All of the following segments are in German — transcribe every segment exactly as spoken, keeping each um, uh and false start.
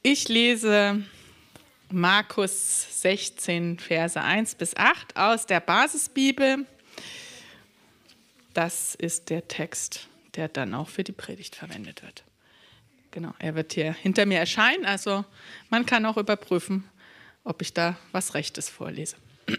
Ich lese Markus sechzehn, Verse eins bis acht aus der Basisbibel. Das ist der Text, der dann auch für die Predigt verwendet wird. Genau, er wird hier hinter mir erscheinen, also man kann auch überprüfen, ob ich da was Rechtes vorlese.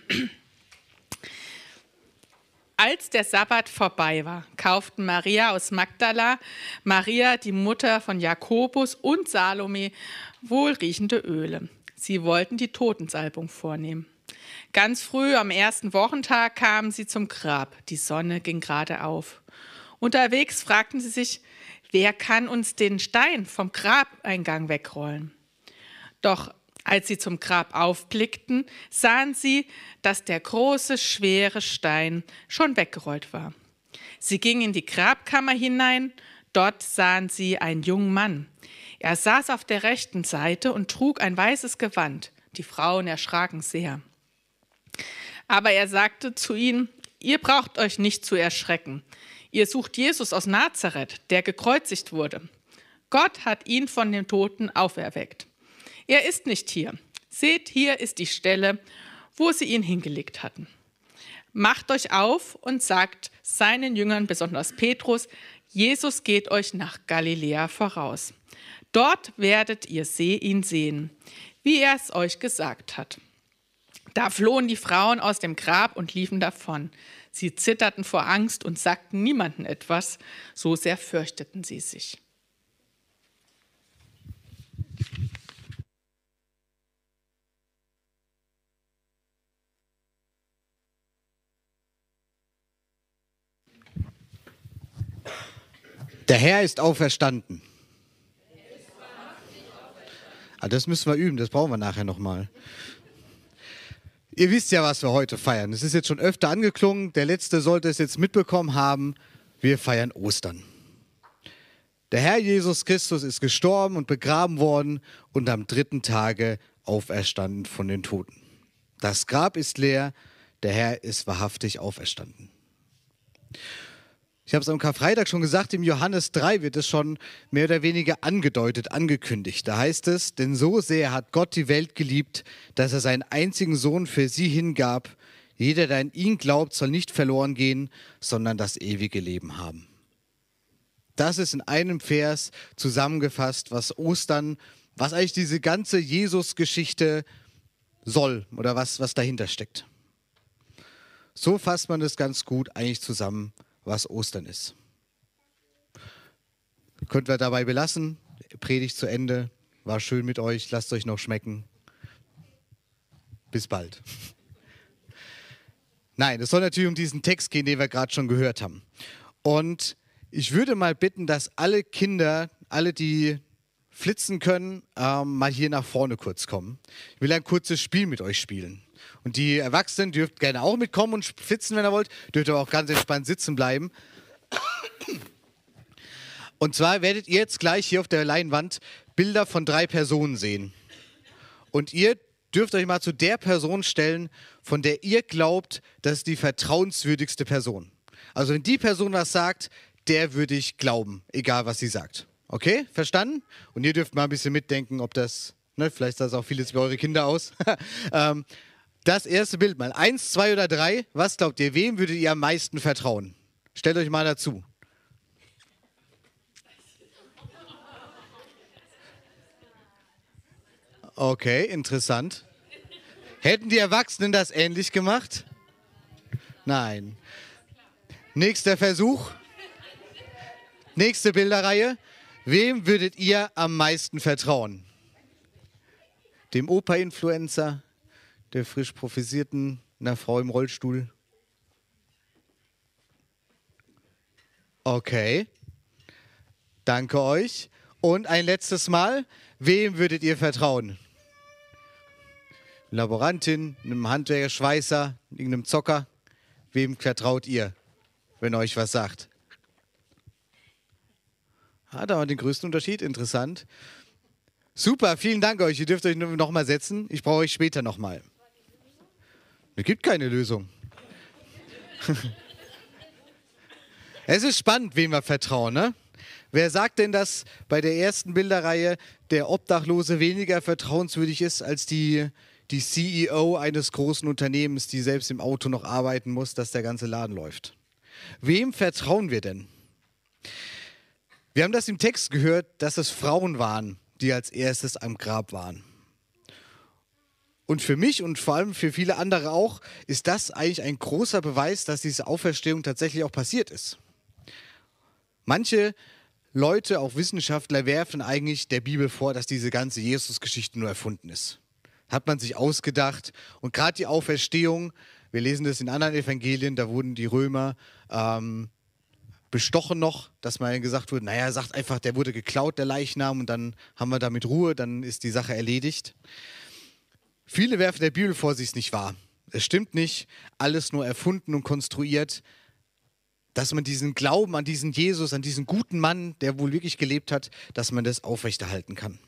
Als der Sabbat vorbei war, kauften Maria aus Magdala, Maria, die Mutter von Jakobus, und Salome wohlriechende Öle. Sie wollten die Totensalbung vornehmen. Ganz früh am ersten Wochentag kamen sie zum Grab. Die Sonne ging gerade auf. Unterwegs fragten sie sich, wer kann uns den Stein vom Grabeingang wegrollen? Doch als sie zum Grab aufblickten, sahen sie, dass der große, schwere Stein schon weggerollt war. Sie gingen in die Grabkammer hinein. Dort sahen sie einen jungen Mann. Er saß auf der rechten Seite und trug ein weißes Gewand. Die Frauen erschraken sehr. Aber er sagte zu ihnen, ihr braucht euch nicht zu erschrecken. Ihr sucht Jesus aus Nazareth, der gekreuzigt wurde. Gott hat ihn von den Toten auferweckt. Er ist nicht hier. Seht, hier ist die Stelle, wo sie ihn hingelegt hatten. Macht euch auf und sagt seinen Jüngern, besonders Petrus, Jesus geht euch nach Galiläa voraus. Dort werdet ihr ihn sehen, wie er es euch gesagt hat. Da flohen die Frauen aus dem Grab und liefen davon. Sie zitterten vor Angst und sagten niemandem etwas, so sehr fürchteten sie sich. Der Herr ist auferstanden. Ah, das müssen wir üben, das brauchen wir nachher nochmal. Ihr wisst ja, was wir heute feiern. Es ist jetzt schon öfter angeklungen, der Letzte sollte es jetzt mitbekommen haben. Wir feiern Ostern. Der Herr Jesus Christus ist gestorben und begraben worden und am dritten Tage auferstanden von den Toten. Das Grab ist leer, der Herr ist wahrhaftig auferstanden. Ich habe es am Karfreitag schon gesagt, im Johannes drei wird es schon mehr oder weniger angedeutet, angekündigt. Da heißt es, denn so sehr hat Gott die Welt geliebt, dass er seinen einzigen Sohn für sie hingab. Jeder, der an ihn glaubt, soll nicht verloren gehen, sondern das ewige Leben haben. Das ist in einem Vers zusammengefasst, was Ostern, was eigentlich diese ganze Jesus-Geschichte soll oder was, was dahinter steckt. So fasst man das ganz gut eigentlich zusammen, was Ostern ist. Könnt wir dabei belassen. Predigt zu Ende. War schön mit euch. Lasst euch noch schmecken. Bis bald. Nein, es soll natürlich um diesen Text gehen, den wir gerade schon gehört haben. Und ich würde mal bitten, dass alle Kinder, alle, die flitzen können, ähm, mal hier nach vorne kurz kommen. Ich will ein kurzes Spiel mit euch spielen. Und die Erwachsenen dürft gerne auch mitkommen und flitzen, wenn ihr wollt. Dürft aber auch ganz entspannt sitzen bleiben. Und zwar werdet ihr jetzt gleich hier auf der Leinwand Bilder von drei Personen sehen. Und ihr dürft euch mal zu der Person stellen, von der ihr glaubt, das ist die vertrauenswürdigste Person. Also wenn die Person was sagt, der würde ich glauben, egal was sie sagt. Okay, verstanden? Und ihr dürft mal ein bisschen mitdenken, ob das, ne, vielleicht sah es auch vieles über eure Kinder aus. ähm, Das erste Bild mal. Eins, zwei oder drei. Was glaubt ihr? Wem würdet ihr am meisten vertrauen? Stellt euch mal dazu. Okay, interessant. Hätten die Erwachsenen das ähnlich gemacht? Nein. Nächster Versuch. Nächste Bilderreihe. Wem würdet ihr am meisten vertrauen? Dem Opa-Influencer? Der frisch prophisierten, einer Frau im Rollstuhl. Okay. Danke euch. Und ein letztes Mal. Wem würdet ihr vertrauen? Laborantin, einem Handwerker, Schweißer, irgendeinem Zocker. Wem vertraut ihr, wenn euch was sagt? Ah, da war den größten Unterschied. Interessant. Super, vielen Dank euch. Ihr dürft euch noch mal setzen. Ich brauche euch später noch mal. Es gibt keine Lösung. Es ist spannend, wem wir vertrauen, ne? Wer sagt denn, dass bei der ersten Bilderreihe der Obdachlose weniger vertrauenswürdig ist als die, die C E O eines großen Unternehmens, die selbst im Auto noch arbeiten muss, dass der ganze Laden läuft. Wem vertrauen wir denn? Wir haben das im Text gehört, dass es Frauen waren, die als erstes am Grab waren. Und für mich und vor allem für viele andere auch, ist das eigentlich ein großer Beweis, dass diese Auferstehung tatsächlich auch passiert ist. Manche Leute, auch Wissenschaftler, werfen eigentlich der Bibel vor, dass diese ganze Jesus-Geschichte nur erfunden ist. Hat man sich ausgedacht. Und gerade die Auferstehung, wir lesen das in anderen Evangelien, da wurden die Römer ähm, bestochen noch, dass mal gesagt wurde, naja, sagt einfach, der wurde geklaut, der Leichnam, und dann haben wir damit Ruhe, dann ist die Sache erledigt. Viele werfen der Bibel vor, sie ist nicht wahr. Es stimmt nicht, alles nur erfunden und konstruiert, dass man diesen Glauben an diesen Jesus, an diesen guten Mann, der wohl wirklich gelebt hat, dass man das aufrechterhalten kann.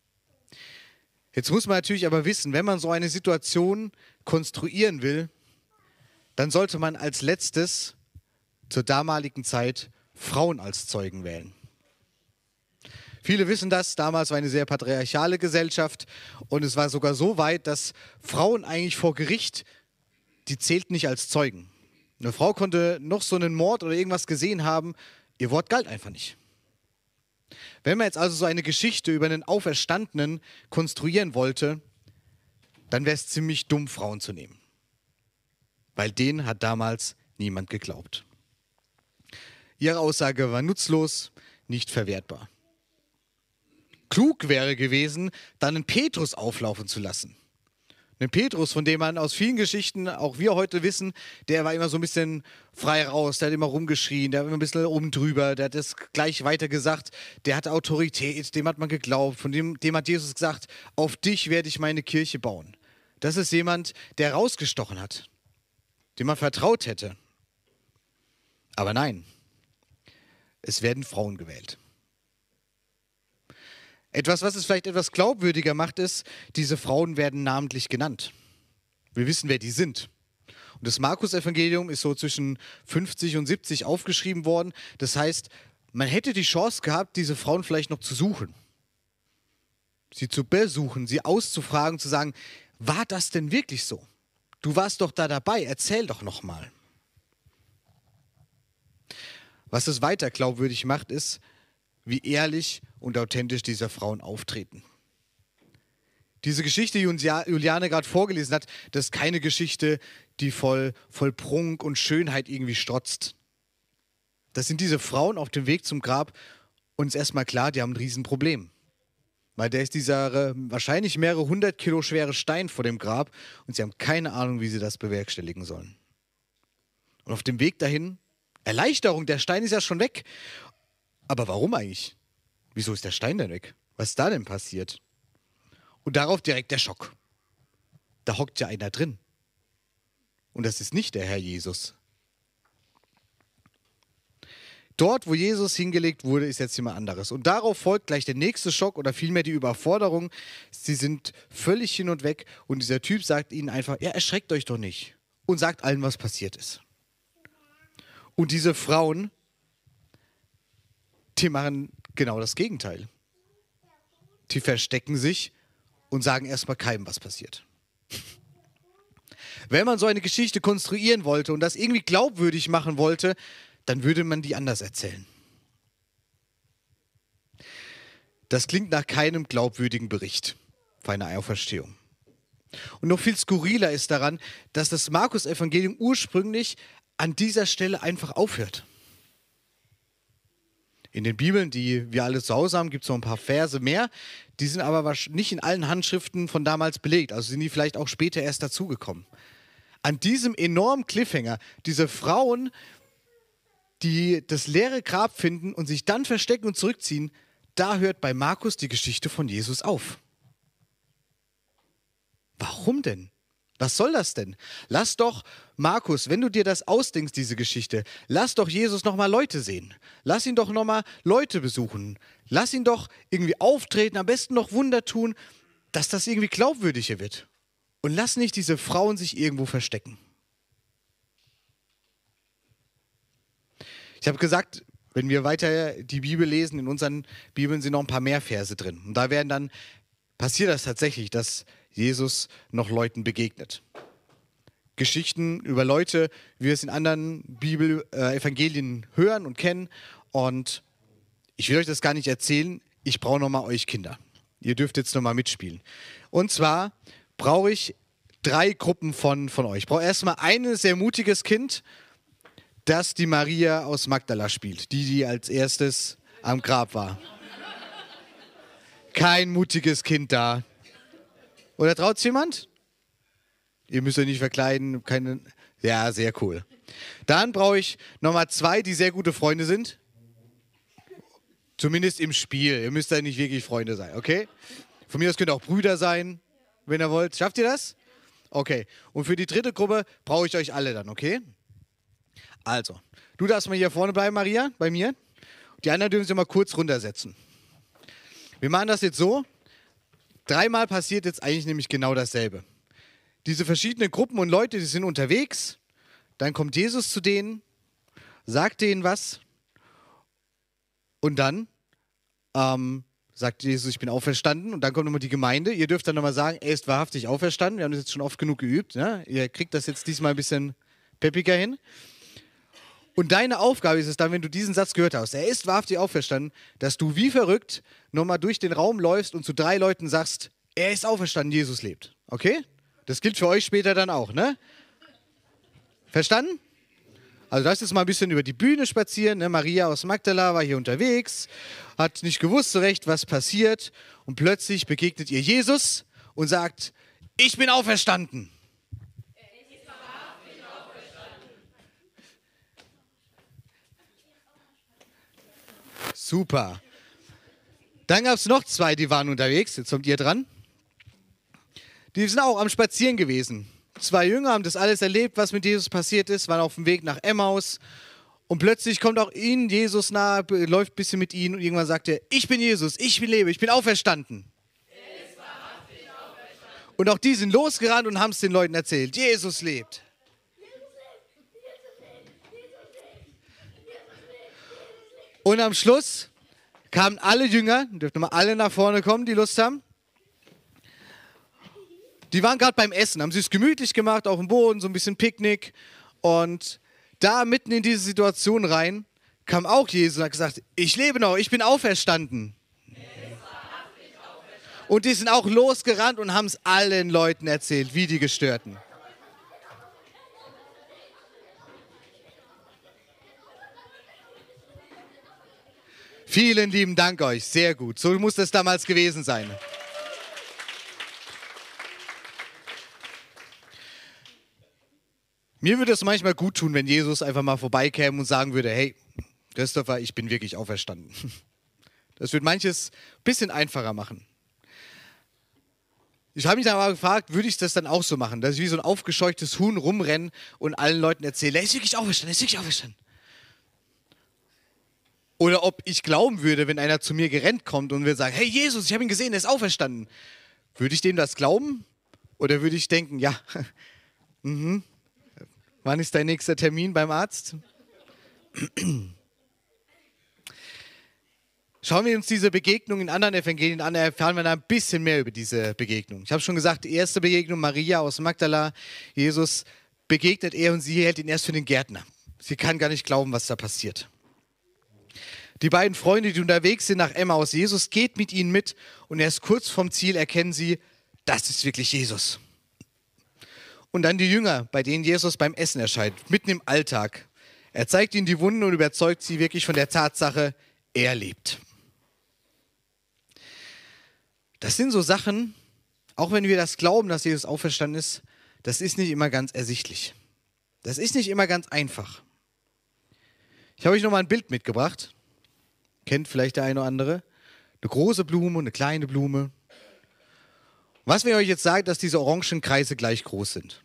Jetzt muss man natürlich aber wissen, wenn man so eine Situation konstruieren will, dann sollte man als letztes zur damaligen Zeit Frauen als Zeugen wählen. Viele wissen das, damals war eine sehr patriarchale Gesellschaft und es war sogar so weit, dass Frauen eigentlich vor Gericht, die zählten nicht als Zeugen. Eine Frau konnte noch so einen Mord oder irgendwas gesehen haben, ihr Wort galt einfach nicht. Wenn man jetzt also so eine Geschichte über einen Auferstandenen konstruieren wollte, dann wäre es ziemlich dumm, Frauen zu nehmen. Weil denen hat damals niemand geglaubt. Ihre Aussage war nutzlos, nicht verwertbar. Klug wäre gewesen, dann einen Petrus auflaufen zu lassen. Einen Petrus, von dem man aus vielen Geschichten, auch wir heute wissen, der war immer so ein bisschen frei raus, der hat immer rumgeschrien, der war immer ein bisschen oben drüber, der hat das gleich weiter gesagt, der hat Autorität, dem hat man geglaubt, von dem, dem hat Jesus gesagt, auf dich werde ich meine Kirche bauen. Das ist jemand, der rausgestochen hat, dem man vertraut hätte. Aber nein, es werden Frauen gewählt. Etwas, was es vielleicht etwas glaubwürdiger macht, ist, diese Frauen werden namentlich genannt. Wir wissen, wer die sind. Und das Markus-Evangelium ist so zwischen fünfzig und siebzig aufgeschrieben worden. Das heißt, man hätte die Chance gehabt, diese Frauen vielleicht noch zu suchen. Sie zu besuchen, sie auszufragen, zu sagen, war das denn wirklich so? Du warst doch da dabei, erzähl doch noch mal. Was es weiter glaubwürdig macht, ist, wie ehrlich und authentisch diese Frauen auftreten. Diese Geschichte, die uns Juliane gerade vorgelesen hat, das ist keine Geschichte, die voll, voll Prunk und Schönheit irgendwie strotzt. Das sind diese Frauen auf dem Weg zum Grab und es ist erstmal klar, die haben ein Riesenproblem. Weil da ist dieser wahrscheinlich mehrere hundert Kilo schwere Stein vor dem Grab und sie haben keine Ahnung, wie sie das bewerkstelligen sollen. Und auf dem Weg dahin, Erleichterung, der Stein ist ja schon weg. Aber warum eigentlich? Wieso ist der Stein denn weg? Was ist da denn passiert? Und darauf direkt der Schock. Da hockt ja einer drin. Und das ist nicht der Herr Jesus. Dort, wo Jesus hingelegt wurde, ist jetzt jemand anderes. Und darauf folgt gleich der nächste Schock oder vielmehr die Überforderung. Sie sind völlig hin und weg und dieser Typ sagt ihnen einfach, ja, erschreckt euch doch nicht. Und sagt allen, was passiert ist. Und diese Frauen, die machen genau das Gegenteil. Die verstecken sich und sagen erstmal keinem, was passiert. Wenn man so eine Geschichte konstruieren wollte und das irgendwie glaubwürdig machen wollte, dann würde man die anders erzählen. Das klingt nach keinem glaubwürdigen Bericht für eine Auferstehung. Und noch viel skurriler ist daran, dass das Markus-Evangelium ursprünglich an dieser Stelle einfach aufhört. In den Bibeln, die wir alle zu Hause haben, gibt es noch ein paar Verse mehr. Die sind aber nicht in allen Handschriften von damals belegt. Also sind die vielleicht auch später erst dazugekommen. An diesem enormen Cliffhanger, diese Frauen, die das leere Grab finden und sich dann verstecken und zurückziehen, da hört bei Markus die Geschichte von Jesus auf. Warum denn? Was soll das denn? Lass doch, Markus, wenn du dir das ausdenkst, diese Geschichte, lass doch Jesus nochmal Leute sehen. Lass ihn doch nochmal Leute besuchen. Lass ihn doch irgendwie auftreten, am besten noch Wunder tun, dass das irgendwie glaubwürdiger wird. Und lass nicht diese Frauen sich irgendwo verstecken. Ich habe gesagt, wenn wir weiter die Bibel lesen, in unseren Bibeln sind noch ein paar mehr Verse drin. Und da werden dann, passiert das tatsächlich, dass Jesus noch Leuten begegnet. Geschichten über Leute, wie wir es in anderen Bibel, äh, Evangelien hören und kennen. Und ich will euch das gar nicht erzählen, ich brauche nochmal euch Kinder. Ihr dürft jetzt nochmal mitspielen. Und zwar brauche ich drei Gruppen von, von euch. Ich brauche erstmal ein sehr mutiges Kind, das die Maria aus Magdala spielt, die, die als erstes am Grab war. Kein mutiges Kind da. Oder traut es jemand? Ihr müsst euch nicht verkleiden. Keine... Ja, sehr cool. Dann brauche ich nochmal zwei, die sehr gute Freunde sind. Zumindest im Spiel. Ihr müsst ja nicht wirklich Freunde sein, okay? Von mir aus könnt ihr auch Brüder sein, wenn ihr wollt. Schafft ihr das? Okay. Und für die dritte Gruppe brauche ich euch alle dann, okay? Also, du darfst mal hier vorne bleiben, Maria, bei mir. Die anderen dürfen sich mal kurz runtersetzen. Wir machen das jetzt so. Dreimal passiert jetzt eigentlich nämlich genau dasselbe. Diese verschiedenen Gruppen und Leute, die sind unterwegs. Dann kommt Jesus zu denen, sagt denen was. Und dann ähm, sagt Jesus, ich bin auferstanden. Und dann kommt nochmal die Gemeinde. Ihr dürft dann nochmal sagen, er ist wahrhaftig auferstanden. Wir haben das jetzt schon oft genug geübt. Ne? Ihr kriegt das jetzt diesmal ein bisschen peppiger hin. Und deine Aufgabe ist es dann, wenn du diesen Satz gehört hast, er ist wahrhaftig auferstanden, dass du wie verrückt nochmal durch den Raum läufst und zu drei Leuten sagst, er ist auferstanden, Jesus lebt. Okay? Das gilt für euch später dann auch, ne? Verstanden? Also du darfst jetzt mal ein bisschen über die Bühne spazieren. Ne? Maria aus Magdala war hier unterwegs, hat nicht gewusst so recht, was passiert. Und plötzlich begegnet ihr Jesus und sagt, ich bin auferstanden. Super. Dann gab es noch zwei, die waren unterwegs. Jetzt kommt ihr dran. Die sind auch am Spazieren gewesen. Zwei Jünger haben das alles erlebt, was mit Jesus passiert ist, waren auf dem Weg nach Emmaus. Und plötzlich kommt auch ihnen Jesus nahe, läuft ein bisschen mit ihnen und irgendwann sagt er, ich bin Jesus, ich bin lebe, ich bin auferstanden. Er ist wahrhaftig auferstanden. Und auch die sind losgerannt und haben es den Leuten erzählt. Jesus lebt. Und am Schluss kamen alle Jünger, dürfen mal alle nach vorne kommen, die Lust haben. Die waren gerade beim Essen, haben sich es gemütlich gemacht, auf dem Boden, so ein bisschen Picknick. Und da mitten in diese Situation rein, kam auch Jesus und hat gesagt, ich lebe noch, ich bin auferstanden. Und die sind auch losgerannt und haben es allen Leuten erzählt, wie die Gestörten. Vielen lieben Dank euch, sehr gut. So muss das damals gewesen sein. Mir würde es manchmal gut tun, wenn Jesus einfach mal vorbeikäme und sagen würde, hey, Christopher, ich bin wirklich auferstanden. Das würde manches ein bisschen einfacher machen. Ich habe mich dann aber gefragt, würde ich das dann auch so machen, dass ich wie so ein aufgescheuchtes Huhn rumrenne und allen Leuten erzähle, er ist wirklich auferstanden, er ist wirklich auferstanden. Oder ob ich glauben würde, wenn einer zu mir gerannt kommt und würde sagen, hey Jesus, ich habe ihn gesehen, er ist auferstanden. Würde ich dem das glauben? Oder würde ich denken, ja, mhm. Wann ist dein nächster Termin beim Arzt? Schauen wir uns diese Begegnung in anderen Evangelien an, erfahren wir da ein bisschen mehr über diese Begegnung. Ich habe schon gesagt, die erste Begegnung, Maria aus Magdala, Jesus begegnet er und sie hält ihn erst für den Gärtner. Sie kann gar nicht glauben, was da passiert. Die beiden Freunde, die unterwegs sind nach Emmaus, Jesus geht mit ihnen mit und erst kurz vom Ziel erkennen sie, das ist wirklich Jesus. Und dann die Jünger, bei denen Jesus beim Essen erscheint, mitten im Alltag. Er zeigt ihnen die Wunden und überzeugt sie wirklich von der Tatsache, er lebt. Das sind so Sachen, auch wenn wir das glauben, dass Jesus auferstanden ist, das ist nicht immer ganz ersichtlich. Das ist nicht immer ganz einfach. Ich habe euch nochmal ein Bild mitgebracht. Kennt vielleicht der eine oder andere. Eine große Blume und eine kleine Blume. Was, wenn ich euch jetzt sage, dass diese orangen Kreise gleich groß sind?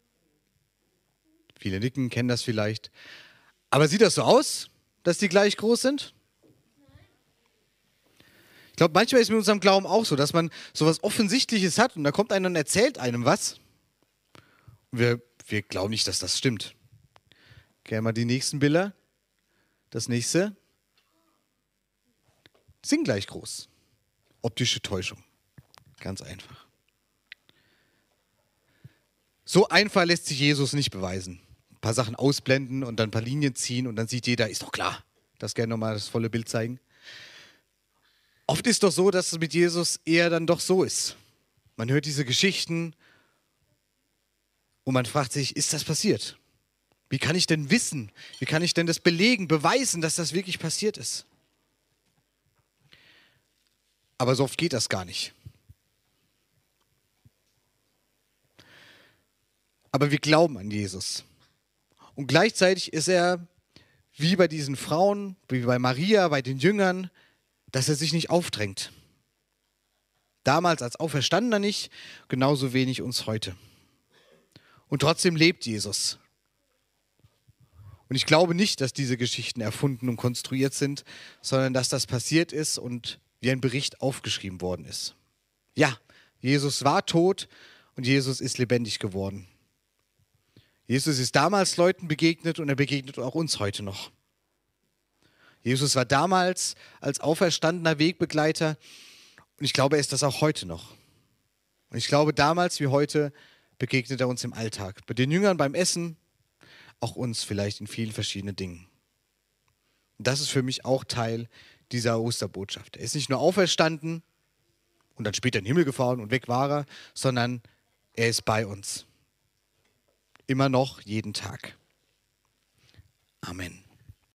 Viele nicken, kennen das vielleicht. Aber sieht das so aus, dass die gleich groß sind? Ich glaube, manchmal ist es mit unserem Glauben auch so, dass man so was Offensichtliches hat und da kommt einer und erzählt einem was. Und wir, wir glauben nicht, dass das stimmt. Gerne mal die nächsten Bilder. Das nächste. sind gleich groß. Optische Täuschung. Ganz einfach. So einfach lässt sich Jesus nicht beweisen. Ein paar Sachen ausblenden und dann ein paar Linien ziehen und dann sieht jeder, ist doch klar. Das gerne nochmal das volle Bild zeigen. Oft ist doch so, dass es mit Jesus eher dann doch so ist. Man hört diese Geschichten und man fragt sich, ist das passiert? Wie kann ich denn wissen? Wie kann ich denn das belegen, beweisen, dass das wirklich passiert ist? Aber so oft geht das gar nicht. Aber wir glauben an Jesus. Und gleichzeitig ist er, wie bei diesen Frauen, wie bei Maria, bei den Jüngern, dass er sich nicht aufdrängt. Damals als Auferstandener nicht, genauso wenig uns heute. Und trotzdem lebt Jesus. Und ich glaube nicht, dass diese Geschichten erfunden und konstruiert sind, sondern dass das passiert ist und wie ein Bericht aufgeschrieben worden ist. Ja, Jesus war tot und Jesus ist lebendig geworden. Jesus ist damals Leuten begegnet und er begegnet auch uns heute noch. Jesus war damals als auferstandener Wegbegleiter und ich glaube, er ist das auch heute noch. Und ich glaube, damals wie heute begegnet er uns im Alltag. Bei den Jüngern beim Essen, auch uns vielleicht in vielen verschiedenen Dingen. Und das ist für mich auch Teil dieser Osterbotschaft. Er ist nicht nur auferstanden und dann später in den Himmel gefahren und weg war er, sondern er ist bei uns. Immer noch, jeden Tag. Amen.